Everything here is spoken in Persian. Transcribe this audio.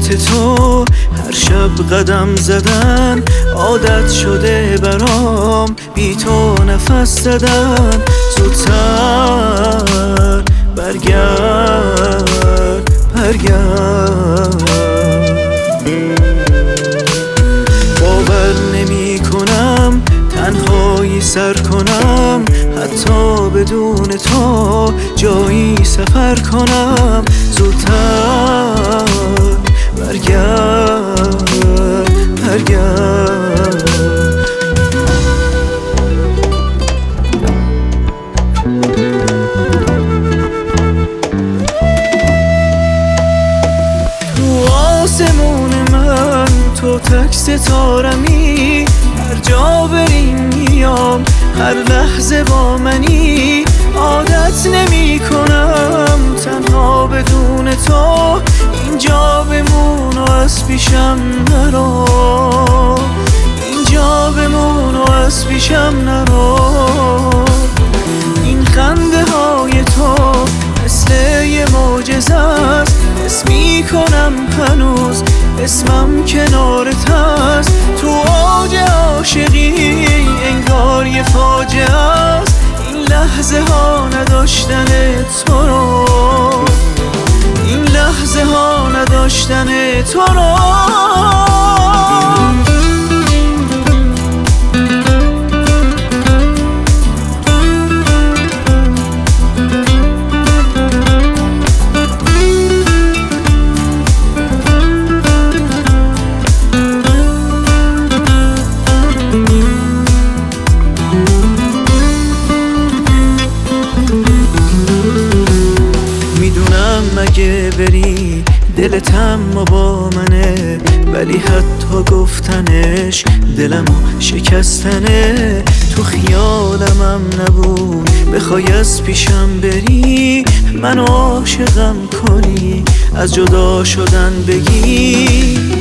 صورت تو هر شب قدم زدن عادت شده برام، بی تو نفس زدن. زودتر برگرد باور نمی کنم تنهایی سر کنم، حتی بدون تو جایی سفر کنم. زودتر برگرد تو آسمون من تو تک ستارمی، هر جا بریم میام، هر لحظه با منی. عادت نمی کنم تنها بدون تو، اینجا بمون و از پیشم نرو، اینجا بمون و از پیشم نرو. این خنده های تو مثل یه معجزه است، حس می کنم هنوز اسمم کنارت هست. تو اوج عاشقی انگار یه فاجعه است، این لحظه ها نداشتن تو رو، این لحظه ها نداشتن تو رو. مگه بری دلتم با منه، ولی حتی گفتنش دلمو شکستنه. تو خیالمم نبود بخوای از پیشم بری، منو عاشقم کنی از جدا شدن بگی.